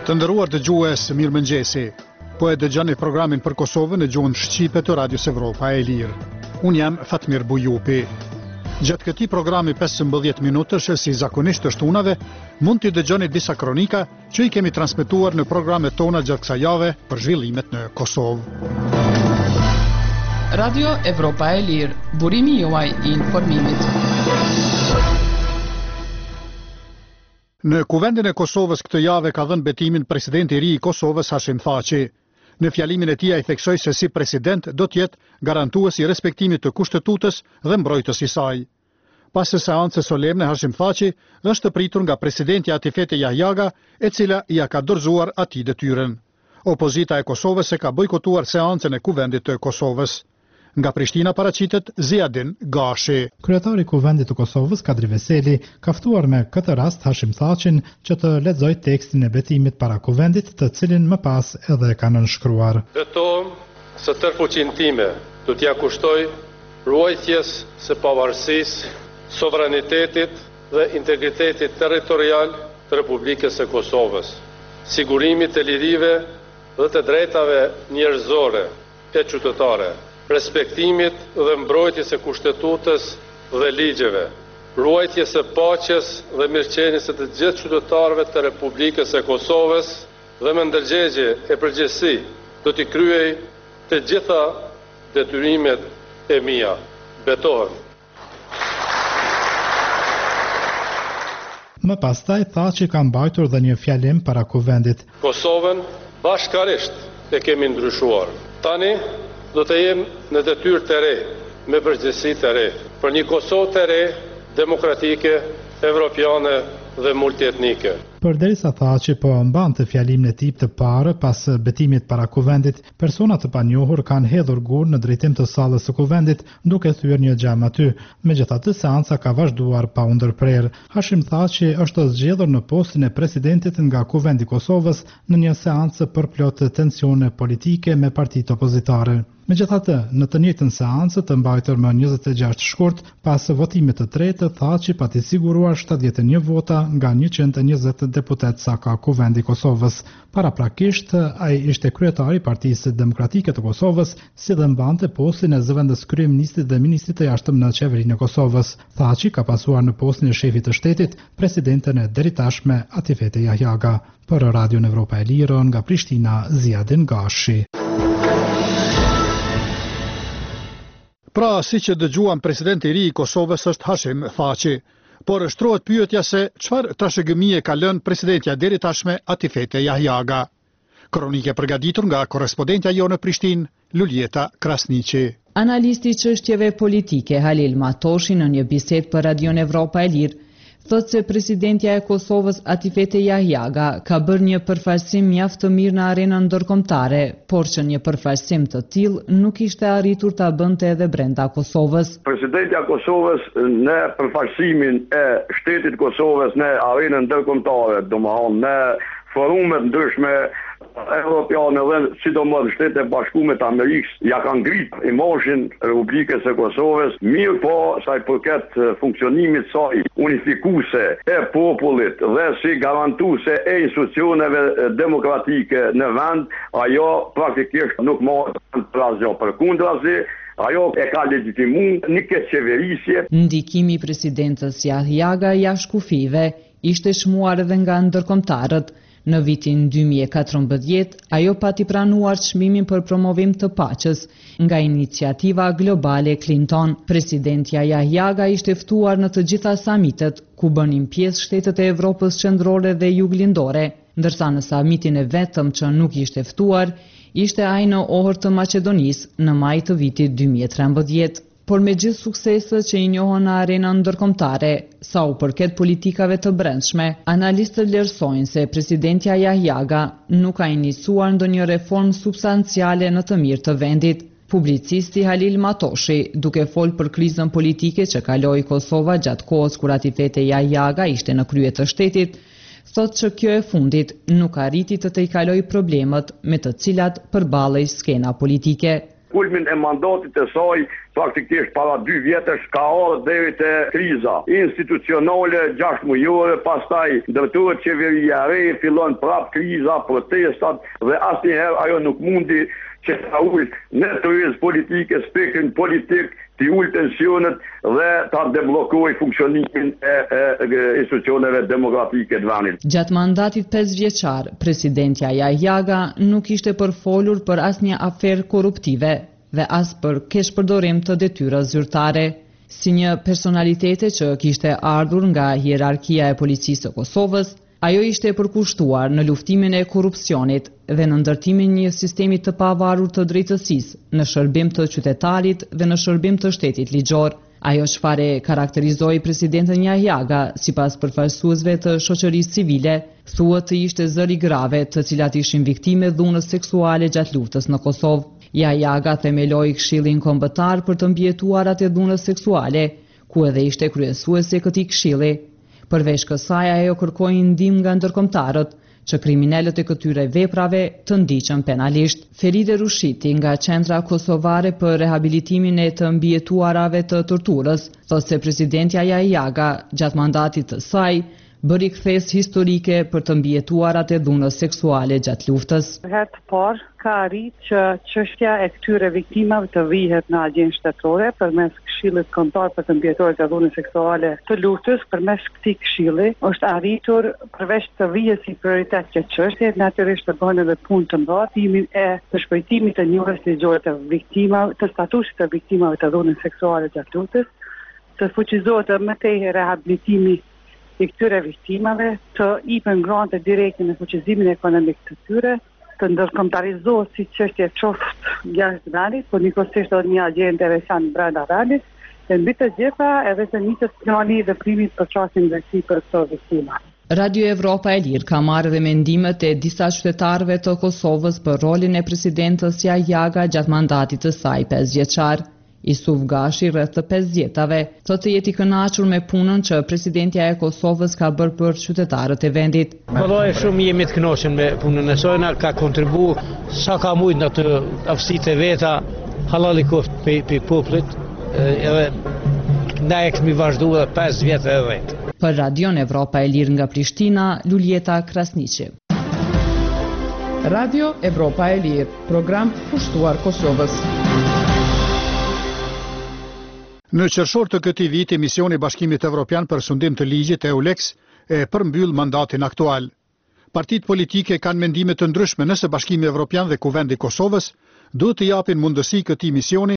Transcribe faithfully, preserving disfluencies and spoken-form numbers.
Të nderuar dëgjues, mirëmëngjesi. Po e dëgjoni programin për Kosovën në gjuhën shqipe të Radios Evropa e Lirë. Unë jam Fatmir Bujupi. Gjatë këtij programi pesëmbëdhjetë minutësh, si zakonisht të shtunave, mund t'i dëgjoni disa kronika që i kemi transmetuar në programet tona gjatë kësaj jave për zhvillimet në Kosovë. Radio Evropa e Lirë, burimi juaj i informimit. Në kuvendin e Kosovës këtë jave ka dhënë betimin presidenti i ri i Kosovës Hashim Thaçi. Në fjalimin e tij ai theksoi se si president do të jetë garantues i respektimit të kushtetutës dhe mbrojtës i saj. Pas së seancës solemne, Hashim Thaçi është pritur nga presidenti Atifete Jahjaga, e cila ia ka dorëzuar atij detyrën. Opozita e Kosovës e ka bojkotuar seancën e kuvendit të Kosovës. Nga Prishtina paraqitet Ziadin Gashi. Kryetari i Kuvendit të Kosovës, Kadri Veseli, ka ftuar me këtë rast Hashim Thaçin që të lexojë tekstin e betimit para Kuvendit, të cilin më pas edhe ka nënshkruar. Betojmë se tërë fuqinë time do t'ja kushtoj ruajtjes së pavarësisë, sovranitetit dhe integritetit territorial të Republikës së Kosovës, sigurimit të lirive dhe të drejtave njerëzore e qytetare, respektimit dhe mbrojtjes së kushtetutës dhe ligjeve, ruajtjes së paqes dhe mirëqenies së të gjithë qytetarëve të Republikës së Kosovës dhe me ndërgjegje e përgjegjësi do t'i kryej të gjitha detyrimet e mia. Betohem. Më pastaj Thaçi ka mbajtur dhe një fjalim para Kuvendit. Kosovën bashkarisht e kemi ndryshuar. Tani do të jem në detyrë të re, me përgjegjësi të re, për një Kosovë të re, demokratike, evropiane dhe multietnike. Përderisa Thaçi po mbante fjalimin e tij të parë pas betimit para Kuvendit, persona të panjohur kanë hedhur gur në drejtim të sallës së Kuvendit, duke thyer një xham aty. Megjithatë, seanca ka vazhduar pa u ndërprer. Hashim Thaçi është zgjedhur në postin e presidentit nga Kuvendi i Kosovës në një seancë përplot tensione politike me partitë opozitare. Megjithatë, në të njëjtën seancë të mbajtur më njëzet e gjashtë shkurt, pas votimit të tretë, Thaçi pati siguruar shtatëdhjetë e një vota nga njëqind e njëzet deputet sa ka Kuvendi i Kosovës. Paraprakisht, ai ishte kryetari i Partisë Demokratike të Kosovës, si dhe mbante postin e zëvendës kryeministit dhe ministrit të jashtëm në qeverinë e Kosovës. Thaçi ka pasuar në postin e shefit të shtetit presidenten e deritashme Atifete Jahjaga. Për Radio Evropa e Lirë, nga Prishtina, Ziadin Gashi. Pra, si që dëgjuam, presidenti i ri i Kosovës është Hashim Thaçi, por shtrohet pyetja se çfarë trashëgimie ka lënë presidentja deri tashme Atifete Jahjaga. Kronike përgatitur nga korrespondentja jo në Prishtinë, Luljeta Krasniqi. Analisti i çështjeve politike Halil Matoshi në një bisedë për Radion Evropa e Lirë thotë se presidentja e Kosovës Atifete Jahjaga ka bërë një përfaqësim mjaft të mirë në arenën ndërkombëtare, por që një përfaqësim të tillë nuk ishte arritur ta bënte edhe brenda Kosovës. Presidentja e Kosovës në përfaqësimin e shtetit Kosovës në arenën ndërkombëtare, domethënë në forume të ndryshme evropiane dhe sidomos Shtetet e Bashkuara të Amerikës, ja kanë ngrit imazhin Republikës së Kosovës, mirë po sa i përket funksionimit saj unifikuese e popullit dhe si garantuese e institucioneve demokratike në vend, ajo praktikisht nuk morë të asgjë. Përkundrazi, ajo e ka legitimuar një keqeverisje. Ndikimi i presidentës Jahjaga jashtë kufive ishte shmuar edhe nga ndërkombëtarët. Në vitin dy mijë e katërmbëdhjetë, ajo pati pranuar çmimin për promovim të paqes nga iniciativa globale Clinton. Presidentja Jahjaga ishte ftuar në të gjitha samitet, ku bënin pjesë shtetet e Evropës qendrore dhe juglindore, ndërsa në samitin e vetëm që nuk ishte ftuar, ishte ai në Ohër të Maqedonisë në maj të vitit dy mijë e trembëdhjetë. Por me gjithë sukseset që i njohën në arenën ndërkombëtare, sa u përket politikave të brendshme, analistët vlerësojnë se presidentja Jahjaga nuk ka iniciuar ndonjë reformë substanciale në të mirë të vendit. Publicisti Halil Matoshi, duke folë për krizën politike që kaloi Kosova gjatë kohës kur Atifete Jahjaga ishte në krye të shtetit, thotë që kjo e fundit nuk arriti të t'i kaloj problemet me të cilat përballej skena politike. Kulmin e mandatit të saj praktikisht para dy vjetësh ka ardhur deri te kriza institucionale gjashtë mujore, pastaj ndërtohet qeveria e re, fillon prap kriza, protestat dhe asnjëherë ajo nuk mundi që ta ujt në tërëz politike, spektrin politik, të ujt tensionet dhe ta deblokoj funksionimin e, e, e institucioneve demokratike të vendit. Gjatë mandatit pesë vjeçar, presidentja Jajaga nuk ishte përfolur për asnjë aferë korruptive dhe as për keshpërdorim të detyrës zyrtare. Si një personalitete që kishte ardhur nga hierarkia e policisë së Kosovës, ajo ishte përkushtuar në luftimin e korrupsionit dhe në ndërtimin një sistemi të pavarur të drejtësisë në shërbim të qytetarit dhe në shërbim të shtetit ligjor. Ajo çfarë karakterizoi presidentën Jajaga sipas përfaqësuesve të shoqërisë civile, thuhet të ishte zëri grave të cilat ishin viktime dhunës seksuale gjatë luftës në Kosovë. Jajaga themeloi Këshillin Kombëtar për të mbijetuarat e dhunës seksuale, ku edhe ishte kryesuese e këtij këshilli. Përveç kësaj, ajo kërkoi ndihmë nga ndërkombëtarët që kriminalët e këtyre veprave të ndiqen penalisht. Feride Rushiti nga Qendra Kosovare për Rehabilitimin e të Mbijetuarave të Torturës thotë se presidentja Jajaga gjatë mandatit të saj bëri kthes historike për të mbijetuarat e dhunës seksuale gjatë luftës. Herë të parë ka arritë që çështja e këtyre viktimave të vihet në agjenë shtetërore përmes Këshillit Kombëtar për të mbijetuarit e dhunës seksuale të luftës. Përmes këtij këshilli është arritur përveç të vihet si prioritet që çështja, natyrisht të bëhen edhe punë të mëdha e të shpëtimit të njohjes ligjore të viktimave, të statusit të viktimave të dhunës seksuale gjatë luftës, të fuqizohet më tej rehabilitimi i këtyre viktimave, të ipen grante direkte në fuqizimin ekonomik të tyre, të ndërkombëtarizohet si çështje qoftë jashtë vendit, por njëkohësisht edhe një agjendë e veçantë brenda vendit, dhe mbi të gjitha edhe të niset plani i veprimit për çastin ndërsi për këto viktima. Radio Evropa e Lirë ka marrë dhe mendimet e disa qytetarëve të Kosovës për rolin e presidentës Jajaga gjatë mandatit të saj pesë vjeçar. Isuf Gashi, rreth të pesëdhjetave, thotë se jeti kënaqur me punën që presidentja e Kosovës ka bërë për qytetarët e vendit. Vallai shumë jemi të kënaqur me punën e saj, na ka kontribuar sa ka mujt në të aftësitë e veta, halali koft pe pe popullit, edhe na e kemi vazhduar pesë vjet e vet. Për Radion Evropa e Lirë nga Prishtina, Luljeta Krasniqi. Radio Evropa e Lirë, program pushtuar Kosovës. Në qershor të këtij viti, Misioni i Bashkimit Evropian për sundim të ligjit EULEX e përmbyll mandatin aktual. Partitë politike kanë mendime të ndryshme nëse Bashkimi Evropian dhe Kuvendi i Kosovës duhet të japin mundësi këtij misioni